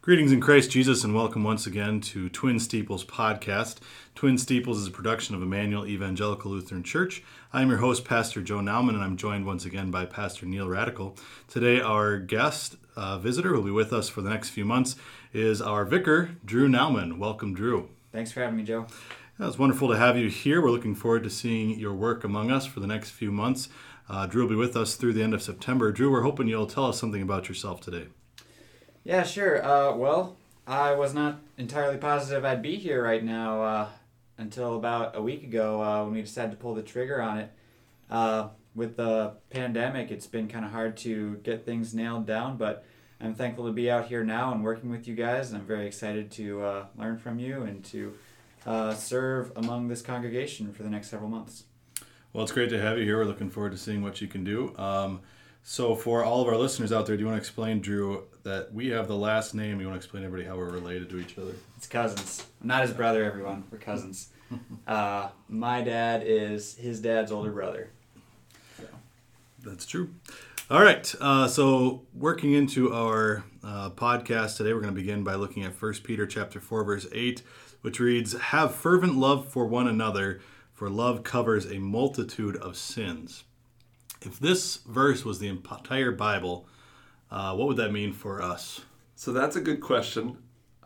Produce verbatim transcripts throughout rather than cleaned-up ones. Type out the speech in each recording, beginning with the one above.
Greetings in Christ Jesus and welcome once again to Twin Steeples Podcast. Twin Steeples is a production of Emmanuel Evangelical Lutheran Church. I'm your host, Pastor Joe Nauman, and I'm joined once again by Pastor Neil Radical. Today, our guest uh, visitor who will be with us for the next few months is our vicar, Drew Nauman. Welcome, Drew. Thanks for having me, Joe. Yeah, it's wonderful to have you here. We're looking forward to seeing your work among us for the next few months. Uh, Drew will be with us through the end of September. Drew, we're hoping you'll tell us something about yourself today. Yeah, sure. Uh, well, I was not entirely positive I'd be here right now uh, until about a week ago uh, when we decided to pull the trigger on it. Uh, with the pandemic, it's been kind of hard to get things nailed down, but I'm thankful to be out here now and working with you guys, and I'm very excited to uh, learn from you and to uh, serve among this congregation for the next several months. Well, it's great to have you here. We're looking forward to seeing what you can do. Um, so for all of our listeners out there, do you want to explain, Drew, that we have the last name? You want to explain to everybody how we're related to each other? It's cousins. I'm not his brother, everyone. We're cousins. uh, my dad is his dad's older brother. So. That's true. All right. Uh, so working into our uh, podcast today, we're going to begin by looking at First Peter chapter four, verse eight, which reads, "Have fervent love for one another, for love covers a multitude of sins." If this verse was the entire Bible, uh, what would that mean for us? So that's a good question.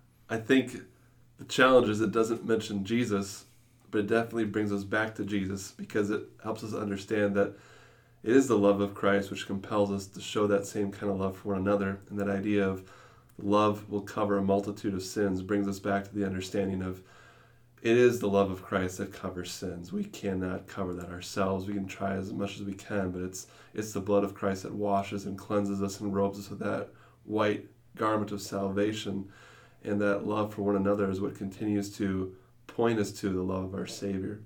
I think the challenge is it doesn't mention Jesus, but it definitely brings us back to Jesus because it helps us understand that it is the love of Christ which compels us to show that same kind of love for one another. And that idea of love will cover a multitude of sins brings us back to the understanding of it is the love of Christ that covers sins. We cannot cover that ourselves. We can try as much as we can, but it's it's the blood of Christ that washes and cleanses us and robes us with that white garment of salvation. And that love for one another is what continues to point us to the love of our Savior.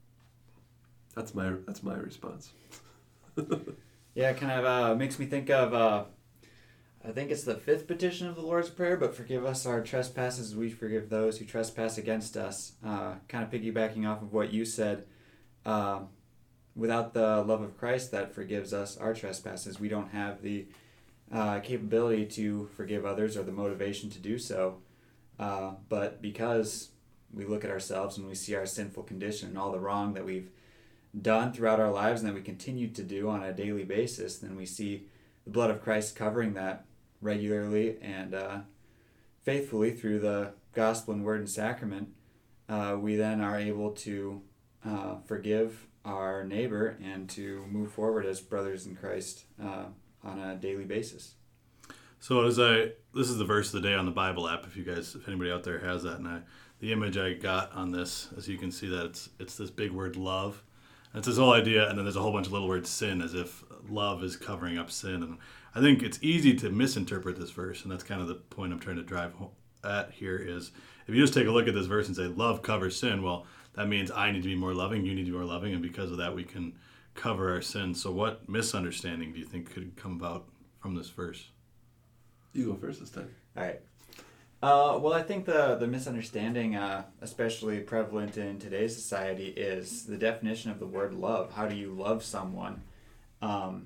That's my that's my response. Yeah, it kind of uh, makes me think of, uh, I think it's the fifth petition of the Lord's Prayer, but forgive us our trespasses as we forgive those who trespass against us. Uh, kind of piggybacking off of what you said, uh, without the love of Christ that forgives us our trespasses, we don't have the uh, capability to forgive others or the motivation to do so. Uh, but because we look at ourselves and we see our sinful condition and all the wrong that we've done throughout our lives and that we continue to do on a daily basis, then we see the blood of Christ covering that regularly and uh, faithfully through the gospel and word and sacrament. Uh, we then are able to uh, forgive our neighbor and to move forward as brothers in Christ uh, on a daily basis. So as I, this is the verse of the day on the Bible app, if you guys, if anybody out there has that, and I, the image I got on this, as you can see that it's it's this big word love. And it's this whole idea, and then there's a whole bunch of little words sin, as if love is covering up sin. And I think it's easy to misinterpret this verse, and that's kind of the point I'm trying to drive at here is, if you just take a look at this verse and say, love covers sin, well, that means I need to be more loving, you need to be more loving, and because of that we can cover our sins. So what misunderstanding do you think could come about from this verse? You go first this time. All right. Uh, well, I think the, the misunderstanding, uh, especially prevalent in today's society, is the definition of the word love. How do you love someone? Um,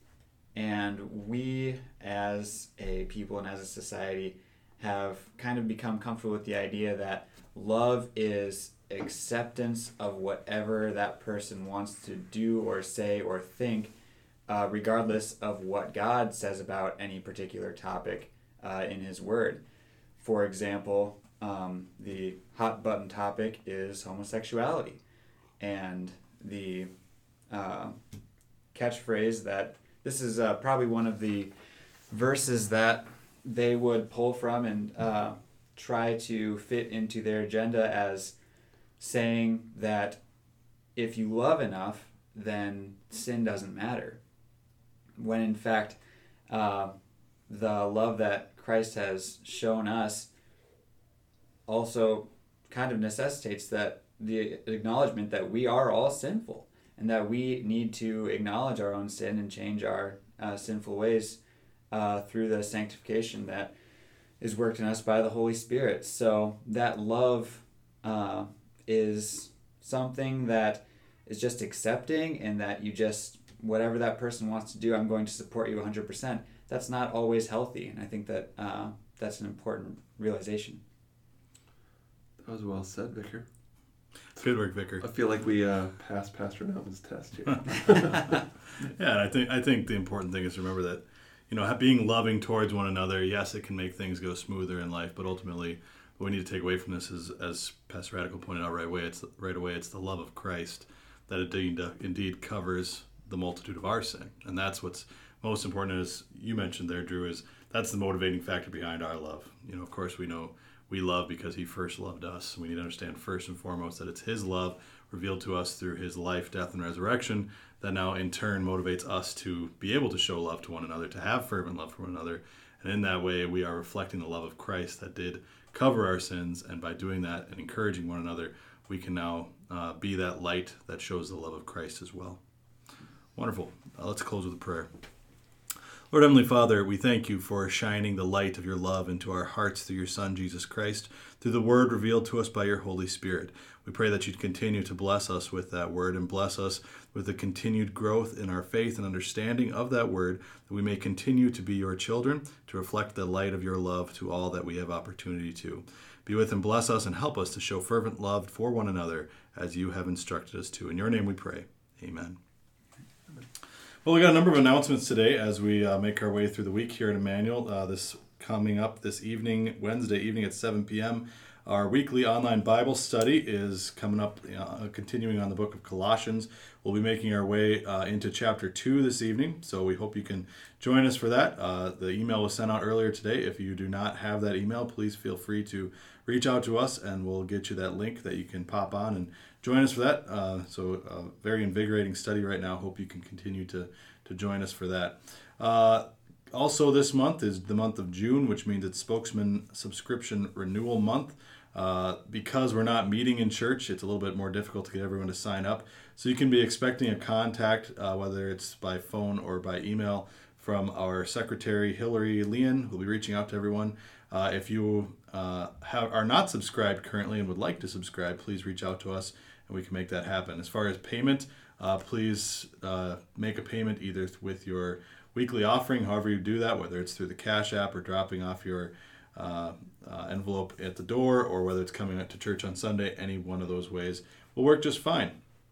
and we, as a people and as a society, have kind of become comfortable with the idea that love is acceptance of whatever that person wants to do or say or think, uh, regardless of what God says about any particular topic uh, in His Word. For example, um, the hot button topic is homosexuality, and the uh, catchphrase that this is uh, probably one of the verses that they would pull from and uh, try to fit into their agenda as saying that if you love enough, then sin doesn't matter. When in fact, uh, the love that Christ has shown us also kind of necessitates that the acknowledgement that we are all sinful and that we need to acknowledge our own sin and change our uh, sinful ways uh, through the sanctification that is worked in us by the Holy Spirit. So that love uh, is something that is just accepting, and that you just, whatever that person wants to do, I'm going to support you one hundred percent. That's not always healthy. And I think that uh, that's an important realization. That was well said, Vicar. Good work, Vicar. I feel like we uh, passed Pastor Melvin's test here. Yeah, and I think I think the important thing is to remember that, you know, being loving towards one another, yes, it can make things go smoother in life, but ultimately what we need to take away from this is, as Pastor Radical pointed out right away, it's right away, it's the love of Christ that indeed, uh, indeed covers the multitude of our sin. And that's what's most important, as you mentioned there, Drew, is that's the motivating factor behind our love. You know, of course, we know we love because he first loved us. We need to understand first and foremost that it's his love revealed to us through his life, death, and resurrection that now in turn motivates us to be able to show love to one another, to have fervent love for one another. And in that way, we are reflecting the love of Christ that did cover our sins. And by doing that and encouraging one another, we can now uh, be that light that shows the love of Christ as well. Wonderful. Uh, let's close with a prayer. Lord Heavenly Father, we thank you for shining the light of your love into our hearts through your Son, Jesus Christ, through the word revealed to us by your Holy Spirit. We pray that you'd continue to bless us with that word and bless us with the continued growth in our faith and understanding of that word, that we may continue to be your children, to reflect the light of your love to all that we have opportunity to. Be with and bless us and help us to show fervent love for one another as you have instructed us to. In your name we pray. Amen. Well, we got a number of announcements today as we uh, make our way through the week here at Emmanuel. Uh, this coming up this evening, Wednesday evening at seven p.m., our weekly online Bible study is coming up, uh, continuing on the book of Colossians. We'll be making our way uh, into chapter two this evening, so we hope you can join us for that. Uh, the email was sent out earlier today. If you do not have that email, please feel free to reach out to us, and we'll get you that link that you can pop on and join us for that. Uh, so a very invigorating study right now. Hope you can continue to, to join us for that. Uh, also this month is the month of June, which means it's Spokesman Subscription Renewal Month. Uh, because we're not meeting in church, it's a little bit more difficult to get everyone to sign up. So you can be expecting a contact, uh, whether it's by phone or by email, from our secretary, Hillary Leon, who'll be reaching out to everyone. Uh, if you uh, have, are not subscribed currently and would like to subscribe, please reach out to us and we can make that happen. As far as payment, uh, please uh, make a payment either with your weekly offering, however you do that, whether it's through the Cash App or dropping off your uh, uh, envelope at the door, or whether it's coming up to church on Sunday. Any one of those ways will work just fine.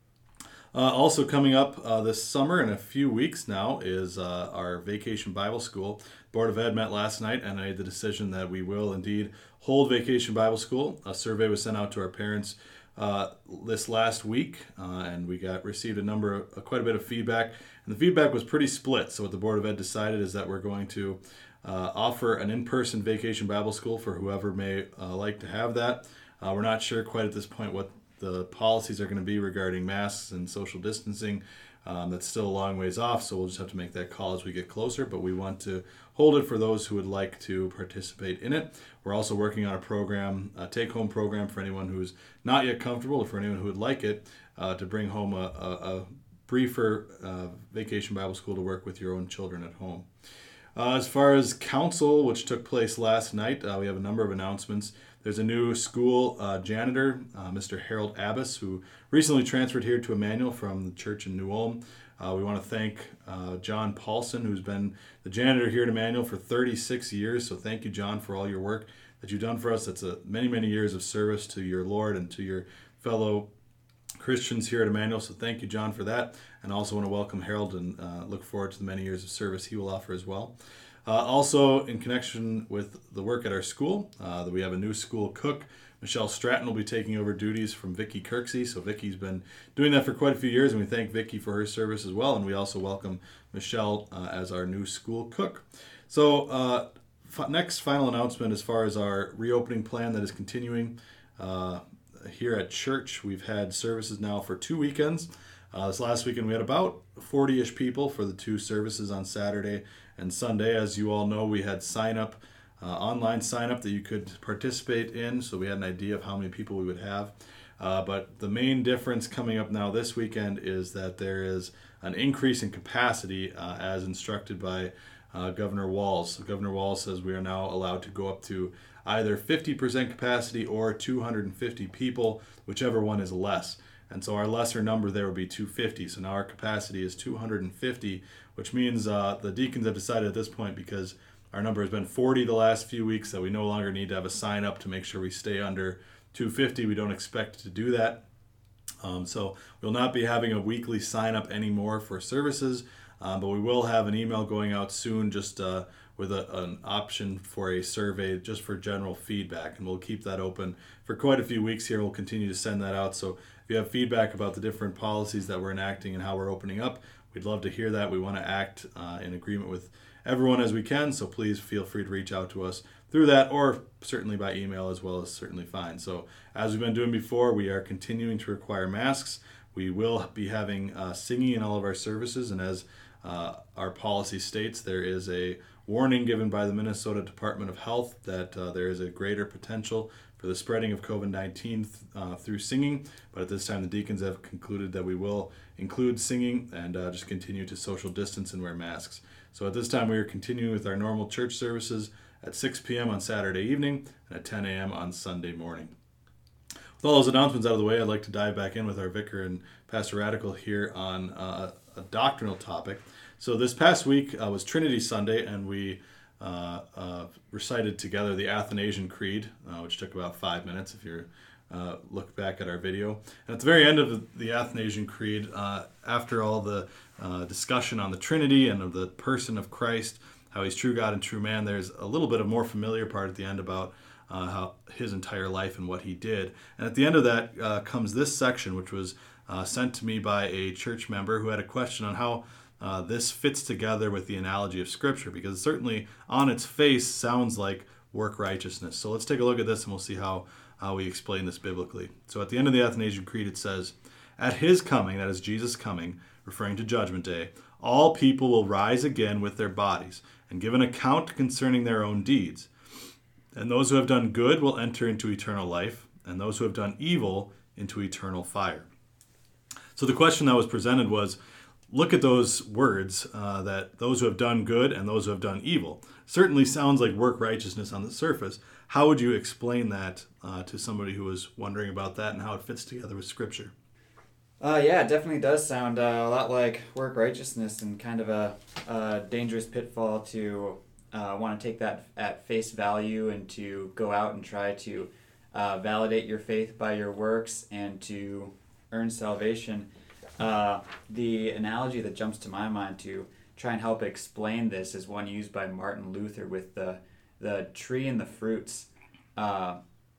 Uh, also coming up uh, this summer in a few weeks now is uh, our Vacation Bible School. Board of Ed met last night and made the decision that we will indeed hold Vacation Bible School. A survey was sent out to our parents uh, this last week, uh, and we got received a number of uh, quite a bit of feedback. And the feedback was pretty split. So what the Board of Ed decided is that we're going to uh, offer an in-person Vacation Bible School for whoever may uh, like to have that. Uh, we're not sure quite at this point what the policies are going to be regarding masks and social distancing. Um, that's still a long ways off, so we'll just have to make that call as we get closer, but we want to hold it for those who would like to participate in it. We're also working on a program, a take-home program for anyone who's not yet comfortable, or for anyone who would like it, uh, to bring home a, a, a briefer uh, Vacation Bible School to work with your own children at home. Uh, as far as council, which took place last night, uh, we have a number of announcements. There's a new school uh, janitor, uh, Mister Harold Abbas, who recently transferred here to Emmanuel from the church in New Ulm. Uh, we want to thank uh, John Paulson, who's been the janitor here at Emmanuel for thirty-six years. So thank you, John, for all your work that you've done for us. That's a many, many years of service to your Lord and to your fellow Christians here at Emmanuel. So thank you, John, for that. And I also want to welcome Harold and uh, look forward to the many years of service he will offer as well. Uh, also, in connection with the work at our school, uh, we have a new school cook. Michelle Stratton will be taking over duties from Vicki Kirksey. So Vicki's been doing that for quite a few years, and we thank Vicki for her service as well. And we also welcome Michelle uh, as our new school cook. So uh, f- next final announcement as far as our reopening plan that is continuing uh, here at church. We've had services now for two weekends. Uh, this last weekend we had about forty-ish people for the two services on Saturday and Sunday. As you all know, we had sign up, uh, online sign up that you could participate in, so we had an idea of how many people we would have. Uh, but the main difference coming up now this weekend is that there is an increase in capacity uh, as instructed by uh, Governor Walz. So Governor Walz says we are now allowed to go up to either fifty percent capacity or two hundred fifty people, whichever one is less. And so our lesser number there would be two hundred fifty. So now our capacity is two hundred fifty, which means uh, the deacons have decided at this point, because our number has been forty the last few weeks, that we no longer need to have a sign up to make sure we stay under two fifty. We don't expect to do that. Um, so we'll not be having a weekly sign up anymore for services, um, but we will have an email going out soon just uh, with a, an option for a survey just for general feedback. And we'll keep that open for quite a few weeks here. We'll continue to send that out. So if you have feedback about the different policies that we're enacting and how we're opening up, we'd love to hear that. We want to act uh, in agreement with everyone as we can. So please feel free to reach out to us through that, or certainly by email as well, is certainly fine. So as we've been doing before, we are continuing to require masks. We will be having uh, singing in all of our services, and as uh, our policy states, there is a warning given by the Minnesota Department of Health that uh, there is a greater potential for the spreading of covid nineteen uh, through singing, but at this time the deacons have concluded that we will include singing and uh, just continue to social distance and wear masks. So at this time we are continuing with our normal church services at six p.m. on Saturday evening and at ten a.m. on Sunday morning. With all those announcements out of the way, I'd like to dive back in with our vicar and Pastor Radical here on uh, a doctrinal topic. So this past week uh, was Trinity Sunday, and we uh, uh, recited together the Athanasian Creed, uh, which took about five minutes if you uh, look back at our video. And at the very end of the Athanasian Creed, uh, after all the uh, discussion on the Trinity and of the person of Christ, how he's true God and true man, there's a little bit of more familiar part at the end about uh, how his entire life and what he did. And at the end of that uh, comes this section, which was uh, sent to me by a church member who had a question on how uh, this fits together with the analogy of Scripture, because it certainly on its face sounds like work righteousness. So let's take a look at this and we'll see how, how we explain this biblically. So at the end of the Athanasian Creed it says, "At his coming," that is Jesus coming, referring to Judgment Day, "all people will rise again with their bodies and give an account concerning their own deeds. And those who have done good will enter into eternal life, and those who have done evil into eternal fire." So the question that was presented was, look at those words, uh, that those who have done good and those who have done evil. Certainly sounds like work righteousness on the surface. How would you explain that uh, to somebody who was wondering about that and how it fits together with Scripture? Uh, yeah, it definitely does sound uh, a lot like work righteousness, and kind of a, a dangerous pitfall to uh, want to take that at face value and to go out and try to uh, validate your faith by your works and to earn salvation. Uh, the analogy that jumps to my mind to try and help explain this is one used by Martin Luther with the, the tree and the fruits. Uh,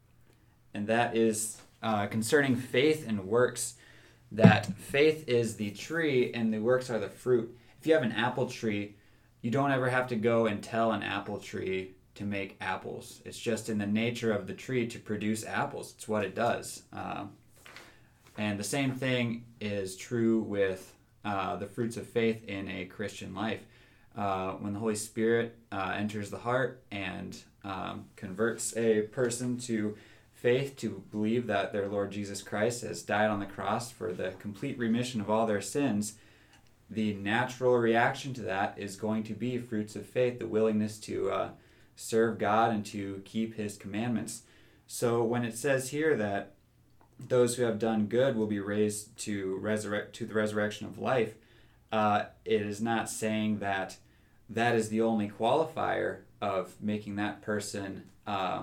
and that is uh, concerning faith and works, that faith is the tree and the works are the fruit. If you have an apple tree, you don't ever have to go and tell an apple tree to make apples. It's just in the nature of the tree to produce apples. It's what it does. Uh, and the same thing is true with uh, the fruits of faith in a Christian life. Uh, when the Holy Spirit uh, enters the heart and um, converts a person to faith, to believe that their Lord Jesus Christ has died on the cross for the complete remission of all their sins, the natural reaction to that is going to be fruits of faith, the willingness to uh, serve God and to keep His commandments. So when it says here that those who have done good will be raised to resurrect to the resurrection of life, uh, it is not saying that that is the only qualifier of making that person uh,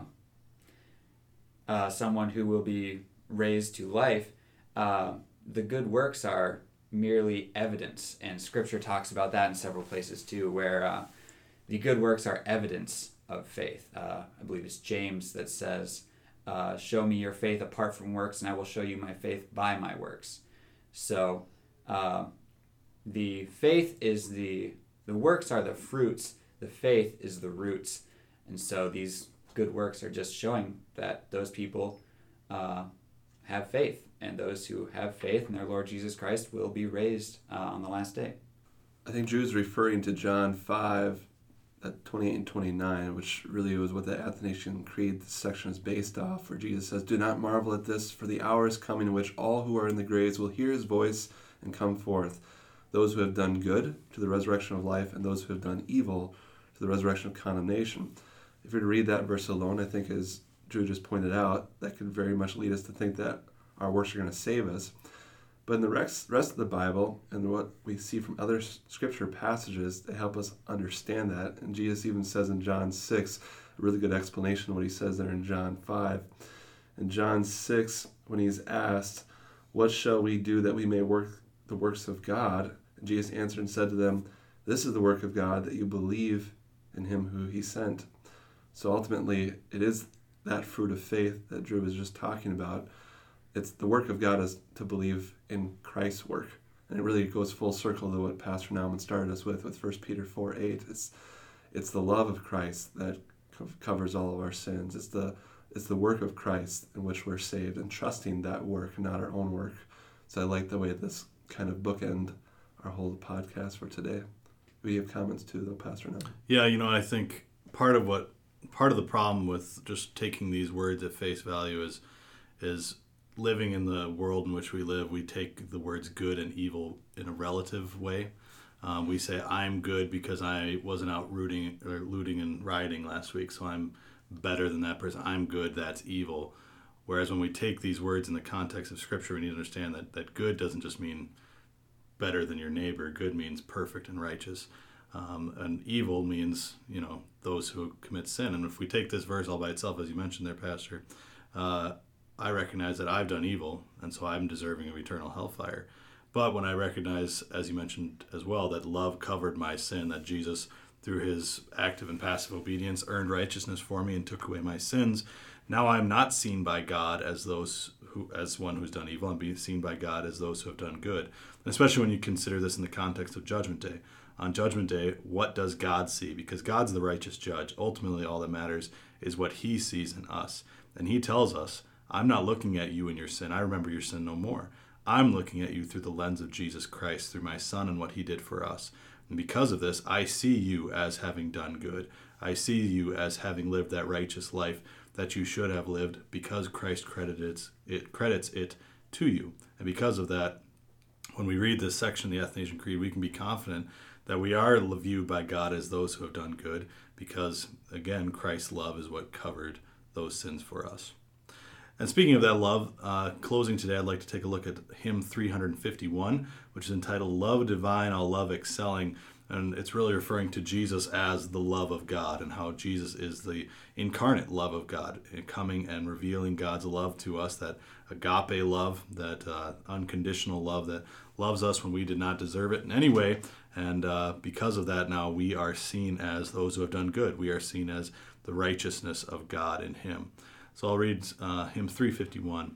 uh, someone who will be raised to life. Uh, the good works are merely evidence, and Scripture talks about that in several places too, where uh, the good works are evidence of faith. Uh, I believe it's James that says, uh, "Show me your faith apart from works, and I will show you my faith by my works." So, uh, the faith is the the works are the fruits. The faith is the roots, and so these good works are just showing that those people uh, have faith. And those who have faith in their Lord Jesus Christ will be raised uh, on the last day. I think Drew's referring to John five, at twenty-eight and twenty-nine, which really was what the Athanasian Creed section is based off, where Jesus says, "Do not marvel at this, for the hour is coming in which all who are in the graves will hear his voice and come forth. Those who have done good to the resurrection of life, and those who have done evil to the resurrection of condemnation." If you were to read that verse alone, I think as Drew just pointed out, that could very much lead us to think that our works are going to save us. But in the rest, rest of the Bible and what we see from other scripture passages, they help us understand that. And Jesus even says in John six, a really good explanation of what he says there in John five. In John six, when he's asked, what shall we do that we may work the works of God? And Jesus answered and said to them, this is the work of God, that you believe in him who he sent. So ultimately, it is that fruit of faith that Drew was just talking about. It's the work of God is to believe in Christ's work. And it really goes full circle to what Pastor Nauman started us with, with First Peter four eight. It's it's the love of Christ that co- covers all of our sins. It's the it's the work of Christ in which we're saved, and trusting that work, not our own work. So I like the way this kind of bookend our whole podcast for today. We have comments too, though, Pastor Nauman. Yeah, you know, I think part of what part of the problem with just taking these words at face value is is living in the world in which we live. We take the words good and evil in a relative way. Um, we say, I'm good because I wasn't out rooting or looting and rioting last week, so I'm better than that person. I'm good, that's evil. Whereas when we take these words in the context of Scripture, we need to understand that, that good doesn't just mean better than your neighbor. Good means perfect and righteous. Um, and evil means, you know, those who commit sin. And if we take this verse all by itself, as you mentioned there, Pastor, uh, I recognize that I've done evil, and so I'm deserving of eternal hellfire. But when I recognize, as you mentioned as well, that love covered my sin, that Jesus, through his active and passive obedience, earned righteousness for me and took away my sins, now I'm not seen by God as those who, as one who's done evil. I'm being seen by God as those who have done good. And especially when you consider this in the context of Judgment Day. On Judgment Day, what does God see? Because God's the righteous judge. Ultimately, all that matters is what he sees in us. And he tells us, I'm not looking at you and your sin. I remember your sin no more. I'm looking at you through the lens of Jesus Christ, through my Son and what he did for us. And because of this, I see you as having done good. I see you as having lived that righteous life that you should have lived, because Christ credits it, credits it to you. And because of that, when we read this section of the Athanasian Creed, we can be confident that we are viewed by God as those who have done good, because, again, Christ's love is what covered those sins for us. And speaking of that love, uh, closing today, I'd like to take a look at hymn three fifty-one, which is entitled Love Divine, All Love Excelling. And it's really referring to Jesus as the love of God, and how Jesus is the incarnate love of God, coming and revealing God's love to us, that agape love, that uh, unconditional love that loves us when we did not deserve it in any way. And uh, because of that, now we are seen as those who have done good. We are seen as the righteousness of God in him. So I'll read uh, hymn three fifty-one.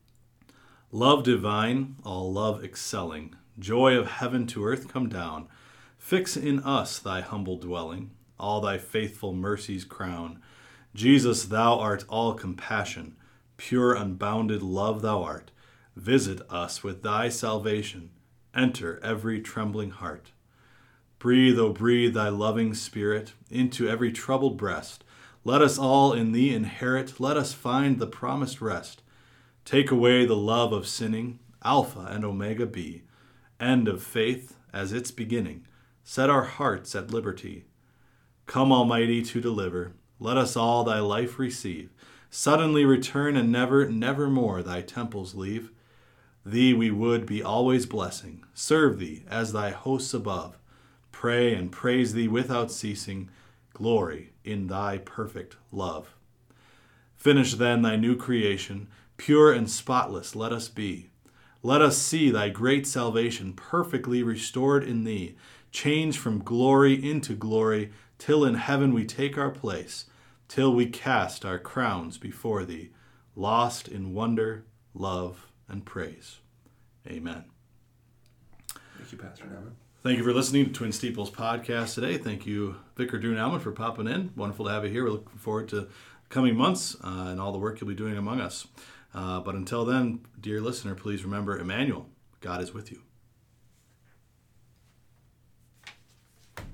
Love divine, all love excelling, joy of heaven to earth come down. Fix in us thy humble dwelling, all thy faithful mercies crown. Jesus, thou art all compassion, pure unbounded love thou art. Visit us with thy salvation, enter every trembling heart. Breathe, O breathe thy loving spirit into every troubled breast. Let us all in thee inherit, let us find the promised rest. Take away the love of sinning, Alpha and Omega be, end of faith as its beginning. Set our hearts at liberty. Come, Almighty, to deliver. Let us all thy life receive. Suddenly return and never, never more thy temples leave. Thee we would be always blessing, serve thee as thy hosts above. Pray and praise thee without ceasing. Glory in thy perfect love. Finish then thy new creation, pure and spotless let us be. Let us see thy great salvation perfectly restored in thee, change from glory into glory, till in heaven we take our place, till we cast our crowns before thee, lost in wonder, love, and praise. Amen. Thank you, Pastor Nauman. Thank you for listening to Twin Steeples podcast today. Thank you, Vicar Drew Nauman, for popping in. Wonderful to have you here. We're looking forward to coming months uh, and all the work you'll be doing among us. Uh, but until then, dear listener, please remember, Emmanuel, God is with you.